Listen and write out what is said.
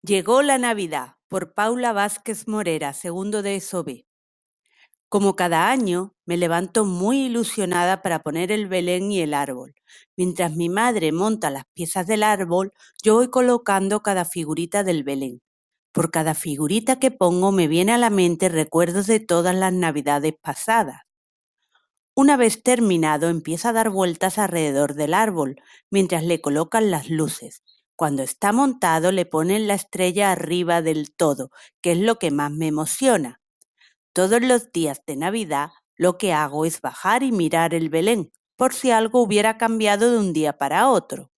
Llegó la Navidad, por Paula Vázquez Morera, segundo de ESO B. Como cada año, me levanto muy ilusionada para poner el Belén y el árbol. Mientras mi madre monta las piezas del árbol, yo voy colocando cada figurita del Belén. Por cada figurita que pongo me viene a la mente recuerdos de todas las Navidades pasadas. Una vez terminado, empieza a dar vueltas alrededor del árbol, mientras le colocan las luces. Cuando está montado, le ponen la estrella arriba del todo, que es lo que más me emociona. Todos los días de Navidad, lo que hago es bajar y mirar el Belén, por si algo hubiera cambiado de un día para otro.